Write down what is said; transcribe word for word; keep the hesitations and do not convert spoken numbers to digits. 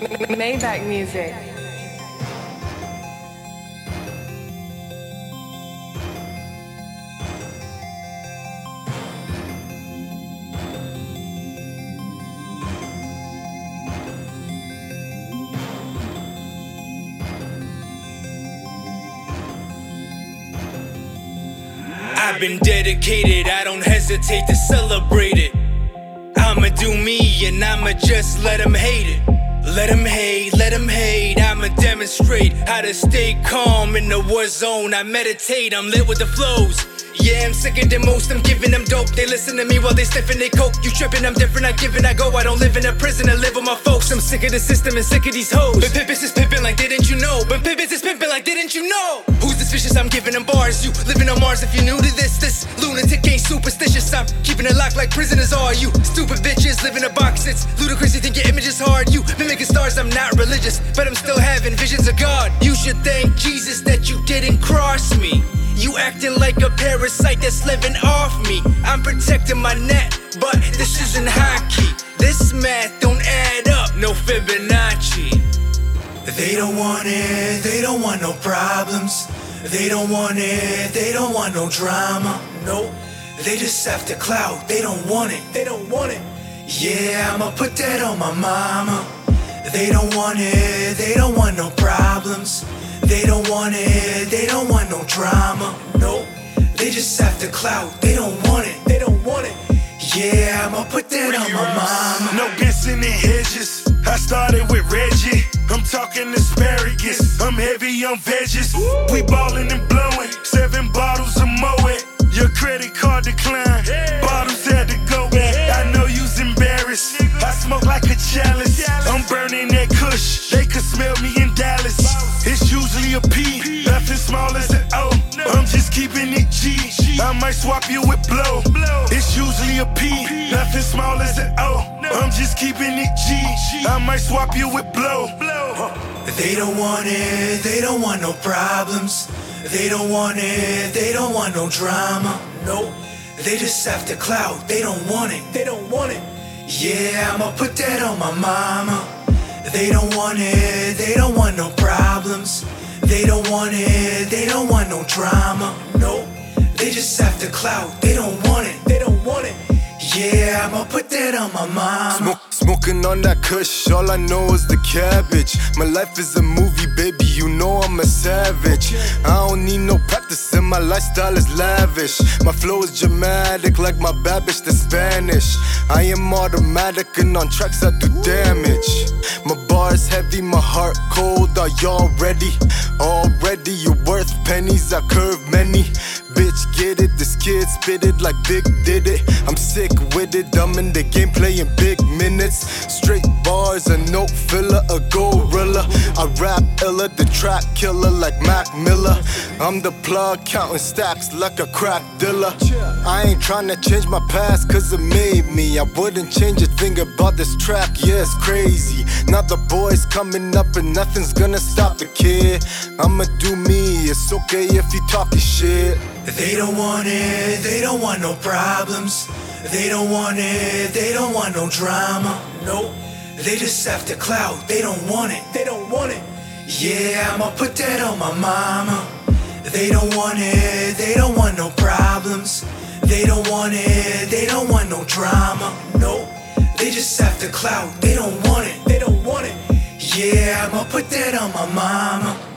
Maybach music. I've been dedicated, I don't hesitate to celebrate it. I'ma do me and I'ma just let them hate it. Let them hate, let them hate, I'ma demonstrate how to stay calm in the war zone. I meditate, I'm lit with the flows. Yeah, I'm sicker than most, I'm giving them dope. They listen to me while they sniffing they coke. You tripping, I'm different, I give and I go. I don't live in a prison, I live with my folks. I'm sick of the system and sick of these hoes. But pimpin' is pimpin' like didn't you know? But pimpin' is pimpin' like didn't you know? Who's this vicious? I'm giving them bars. You living on Mars if you're new to this. This lunatic ain't superstitious. I'm keeping it locked like prisoners are. You stupid bitches live in a box. It's ludicrous, you think your image is hard. You mimicking stars, I'm not religious, but I'm still having visions of God. You should thank Jesus that you didn't cross me. You acting like a parasite that's living off me. I'm protecting my net, but this isn't hockey. This math don't add up, no Fibonacci. They don't want it, they don't want no problems. They don't want it, they don't want no drama. No, they just after clout, they don't want it, they don't want it. Yeah, I'ma put that on my mama. They don't want it, they don't want no problems. They don't want it, they don't want no drama. No, they just after clout, they don't want it, they don't want it. Yeah, I'ma put that on my mama. No guessing in hedges, I started with Reggie. I'm talking asparagus, I'm heavy on veggies. We ballin' and blowin', seven bottles of Moet. Your credit card declined, bottles had to go. I know you's embarrassed, I smoke like a chalice. I'm burning that kush, they could smell me in Dallas. It's usually a P, nothing small as an O. I'm just keeping it G, I might swap you with blow. It's usually a P, nothing small as an O. I'm just keeping it G, I might swap you with blow. They don't want it, they don't want no problems. They don't want it, they don't want no drama. No, they just after clout, they don't want it, they don't want it. Yeah, I'ma put that on my mama. They don't want it, they don't want no problems. They don't want it, they don't want no drama. No, they just after clout, they don't want it, they don't want it. Yeah, I'ma put that on my mama. Smoke, smoking on that kush, all I know is the cabbage. My life is a movie, baby, you know I'm a savage. I don't need no practice and my lifestyle is lavish. My flow is dramatic like my bad bitch, the Spanish. I am automatic and on tracks I do damage. My bar is heavy, my heart cold, are y'all ready? Already you're worth pennies, I curve many. Bitch, get it, this kid spit it like Big did it. I'm sick with it, I'm in the game playing big minutes. Straight bars, a note filler, a gorilla. I rap illa, the track killer like Mac Miller. I'm the plug counting stacks like a crack dealer. I ain't tryna change my past cause it made me. I wouldn't change a thing about this track, yeah it's crazy. Now the boys coming up and nothing's gonna stop the kid. I'ma do me, it's okay if you talking shit. They don't want it, they don't want no problems. They don't want it, they don't want no drama. No, they just after clout, they don't want it, they don't want it. Yeah, I'ma put that on my mama. They don't want it, they don't want no problems. They don't want it, they don't want no drama. No, they just after clout, they don't want it, they don't want it. Yeah, I'ma put that on my mama.